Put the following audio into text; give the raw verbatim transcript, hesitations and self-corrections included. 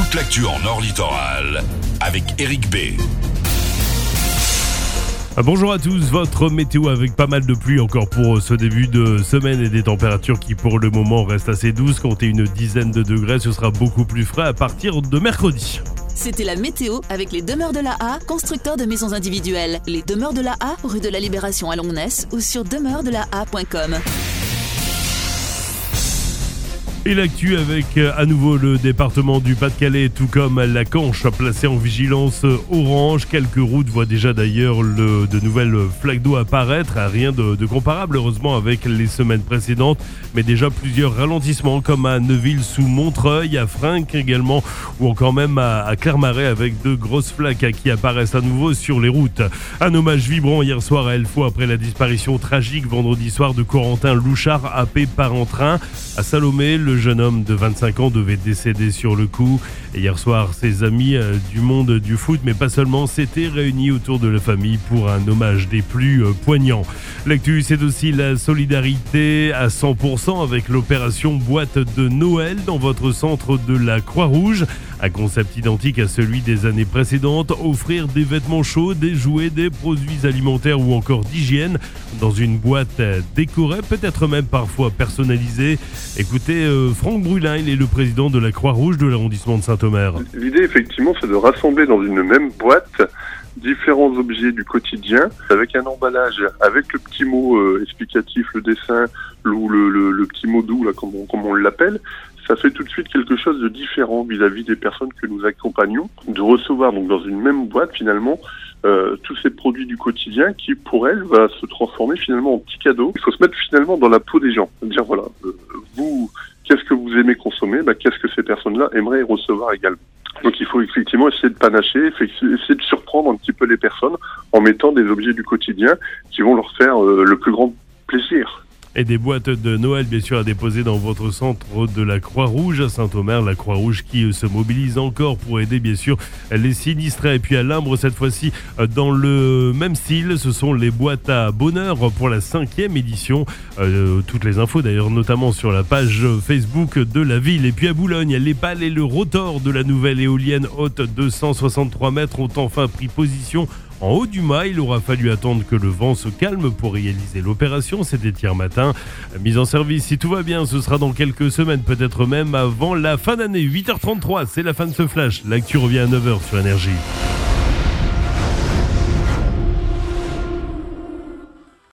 toute l'actu en Nord Littoral avec Eric B. Bonjour à tous, votre météo avec pas mal de pluie encore pour ce début de semaine et des températures qui pour le moment restent assez douces. Comptez une dizaine de degrés, ce sera beaucoup plus frais à partir de mercredi. C'était la météo avec les Demeures de la A, constructeurs de maisons individuelles. Les Demeures de la A, rue de la Libération à Longness ou sur demeures de la a point com. Et l'actu avec à nouveau le département du Pas-de-Calais, tout comme la Canche, placé en vigilance orange. Quelques routes voient déjà d'ailleurs le, de nouvelles flaques d'eau apparaître. Rien de, de comparable heureusement avec les semaines précédentes, mais déjà plusieurs ralentissements comme à Neuville sous Montreuil, à Frinques également, ou encore même à, à Clermarais avec de grosses flaques qui apparaissent à nouveau sur les routes. Un hommage vibrant hier soir à Elfo après la disparition tragique vendredi soir de Corentin Louchard, happé par un train. À Salomé, le jeune homme de vingt-cinq ans devait décéder sur le coup. Et hier soir, ses amis euh, du monde du foot, mais pas seulement, s'étaient réunis autour de la famille pour un hommage des plus euh, poignants. L'actu, c'est aussi la solidarité à cent pour cent avec l'opération Boîte de Noël dans votre centre de la Croix-Rouge. Un concept identique à celui des années précédentes, offrir des vêtements chauds, des jouets, des produits alimentaires ou encore d'hygiène dans une boîte décorée, peut-être même parfois personnalisée. Écoutez, euh, Franck Brulin, il est le président de la Croix-Rouge de l'arrondissement de Saint-Omer. L'idée, effectivement, c'est de rassembler dans une même boîte différents objets du quotidien avec un emballage, avec le petit mot euh, explicatif, le dessin ou le, le, le petit mot doux, là, comme on, comme on l'appelle. Ça fait tout de suite quelque chose de différent vis-à-vis des personnes que nous accompagnons, de recevoir donc dans une même boîte finalement euh, tous ces produits du quotidien qui pour elles va se transformer finalement en petits cadeaux. Il faut se mettre finalement dans la peau des gens, dire voilà, euh, vous, qu'est-ce que vous aimez consommer, bah, qu'est-ce que ces personnes-là aimeraient recevoir également. Donc il faut effectivement essayer de panacher, essayer de surprendre un petit peu les personnes en mettant des objets du quotidien qui vont leur faire euh, le plus grand plaisir. Et des boîtes de Noël, bien sûr, à déposer dans votre centre de la Croix-Rouge à Saint-Omer. La Croix-Rouge qui se mobilise encore pour aider, bien sûr, les sinistrés. Et puis à Limbre, cette fois-ci, dans le même style, ce sont les boîtes à bonheur pour la cinquième édition. Euh, toutes les infos, d'ailleurs, notamment sur la page Facebook de la ville. Et puis à Boulogne, les pales et le rotor de la nouvelle éolienne haute deux cent soixante-trois mètres ont enfin pris position en haut du mât. Il aura fallu attendre que le vent se calme pour réaliser l'opération. C'était hier matin. Mise en service, si tout va bien, ce sera dans quelques semaines, peut-être même avant la fin d'année. huit heures trente-trois, c'est la fin de ce flash. L'actu revient à neuf heures sur Énergie.